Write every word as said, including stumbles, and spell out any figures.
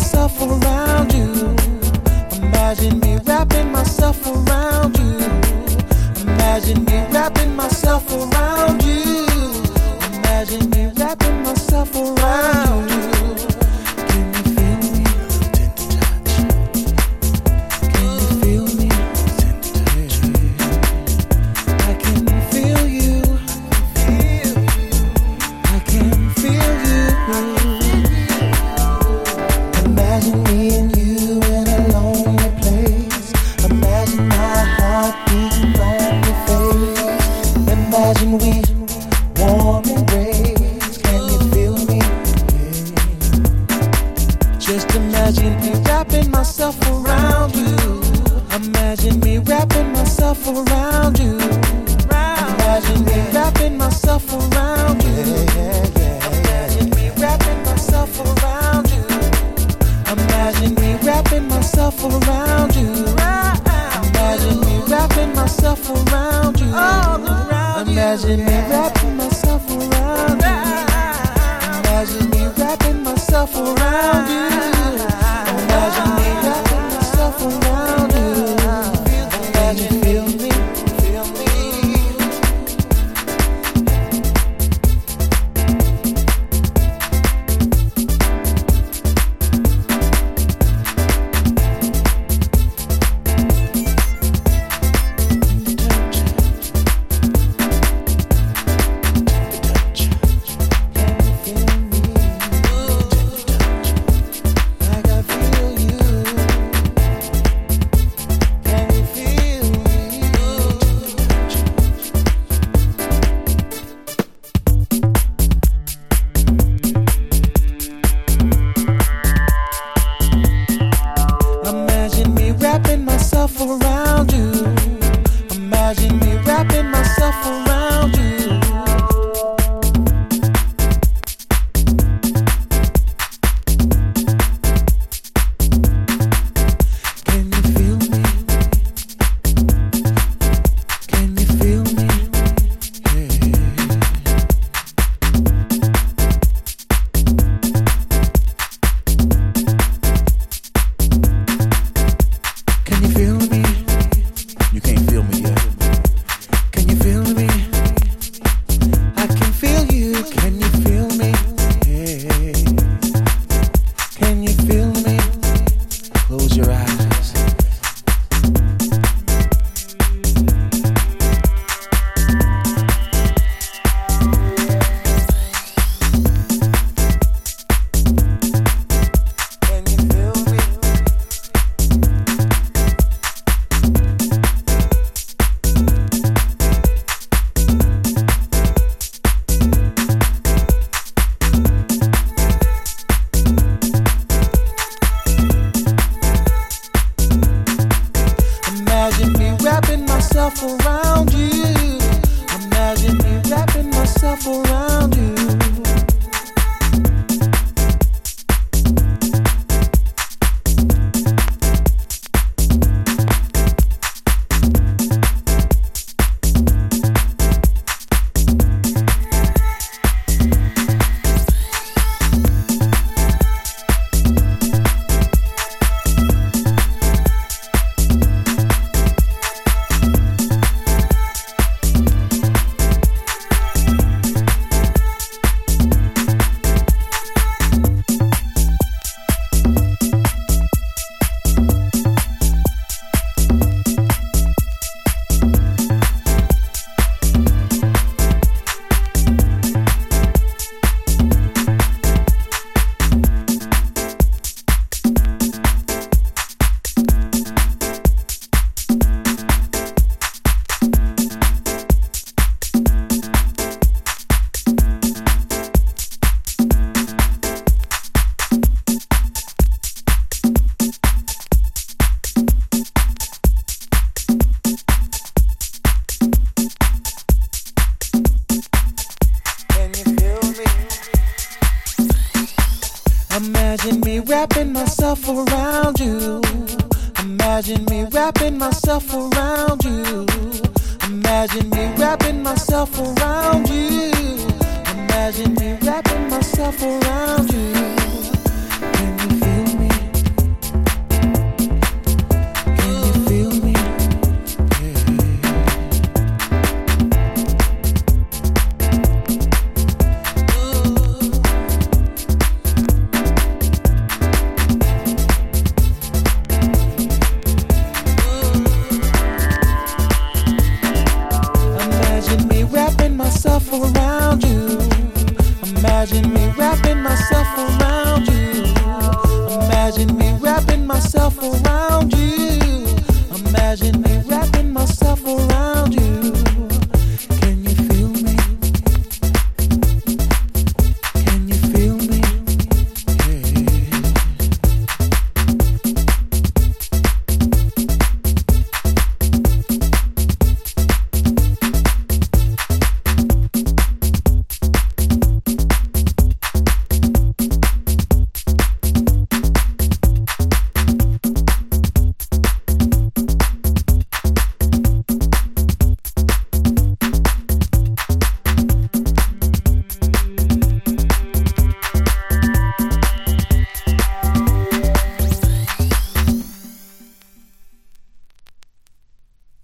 myself around you. Imagine me wrapping myself around you. Imagine me wrapping myself around you. Imagine me wrapping myself around you. Can you feel me? Can you feel me? I can feel you. I can feel you. Imagine me and you in a lonely place. Imagine my heart beating on your face. Imagine we warm embrace. Can you feel me? Just imagine me wrapping myself around you. Imagine me wrapping myself around you. Imagine me wrapping myself around you. Imagine me wrapping myself around you. Imagine me wrapping myself around you. Imagine me wrapping myself around you. Imagine me wrapping myself around you. Imagine me wrapping myself around you. Imagine me wrapping myself around you. Imagine feel me, feel me. Imagine me wrapping myself around you. Imagine me wrapping myself around you. Can you feel me? Can you feel me? Yeah. Can you feel me? You can't feel me yet. Can you feel me? I can feel you. Can you feel me? Yeah. Can you feel me? Close your eyes. Can you feel me? Imagine me wrapping myself around you. Imagine me wrapping myself around you. Imagine me wrapping myself around you. Imagine me wrapping myself around you. Imagine me wrapping myself around you. Imagine me wrapping myself around you. Can you feel me? myself around you. Imagine me wrapping myself around